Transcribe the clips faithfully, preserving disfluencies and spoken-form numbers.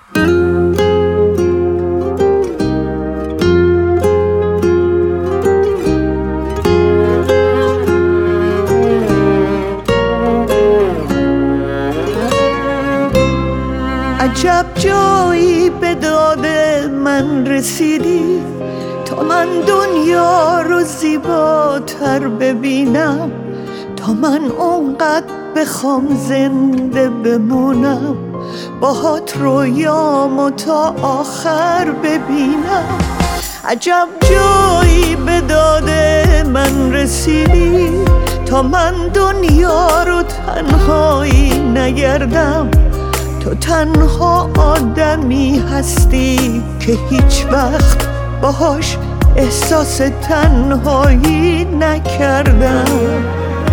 عجب جایی به داد من رسیدی تا من دنیا رو زیباتر ببینم، تا من اونقدر بخوام زنده بمونم، باهات رویامو تا آخر ببینم. عجب جایی به داد من رسیدی تا من دنیا رو تنهایی نگردم، تو تنها آدمی هستی که هیچ وقت باهاش احساس تنهایی نکردم.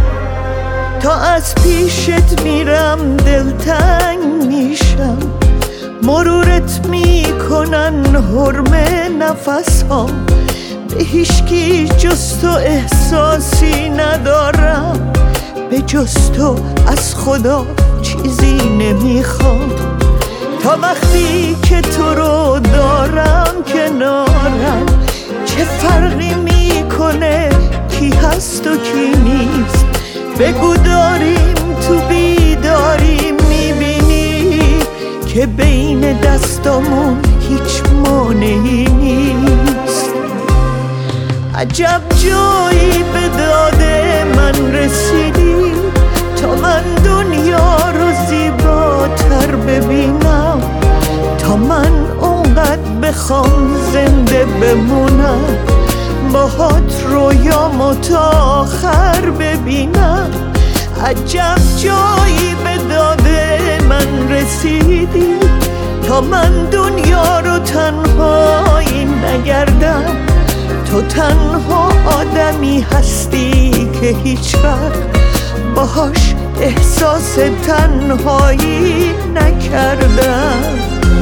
تا از پیشت میرم دلتنگ میشم، مرورت میکنن حرم نفس ها، به هیچکی جز تو احساسی ندارم، به جز تو از خدا چیزی نمیخوام. تا وقتی که تو رو دارم کنارم، چه فرقی میکنه کی هست و کی نیست؟ بگو داریم تو بیداری میبینی که بین دستامون هیچ مانعی نیست. عجب جایی به داد من رسیدی تا من دنیا رو زیباتر ببینم، تا من اونقدر بخوام زنده بمونم، باهات رویامو تا آخر ببینم. عجب جایی به داد من رسیدی تا من دنیا رو تنهایی نگردم، تو تنها آدمی هستی که هیچ وقت باهاش احساس تنهایی نکردم.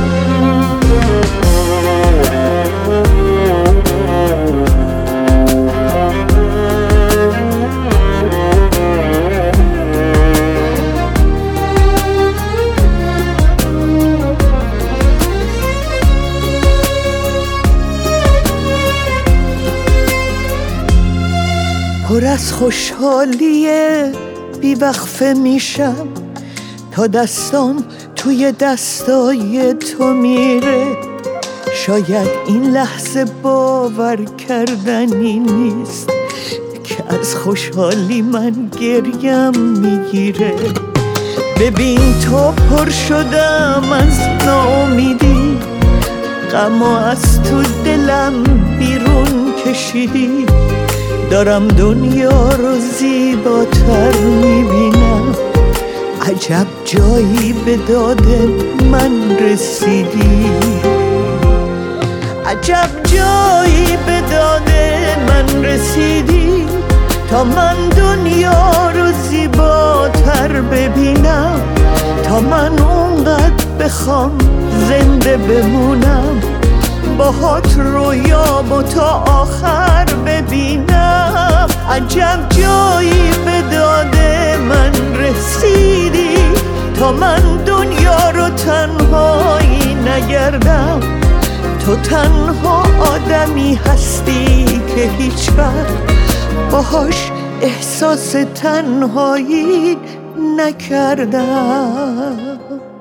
پر از خوشحالیه بیوقفه میشم تا دستام توی دستای تو میره. شاید این لحظه باور کردنی نیست که از خوشحالی من گریم میگیره. ببین تو پر شدم از ناامیدی، غمو از تو دلم بیرون کشیدی، دارم دنیا رو زیباتر میبینم. عجب جایی به داد من رسیدی، عجب جایی به داد من رسیدی تا من دنیا رو زیباتر ببینم، تا من اونقدر بخوام زنده بمونم، باهات رویامو تا آخر ببینم. عجب جایی به داد من رسیدی تا من دنیا رو تنهایی نگردم، تو تنها آدمی هستی که هیچ وقت باهاش احساس تنهایی نکردم.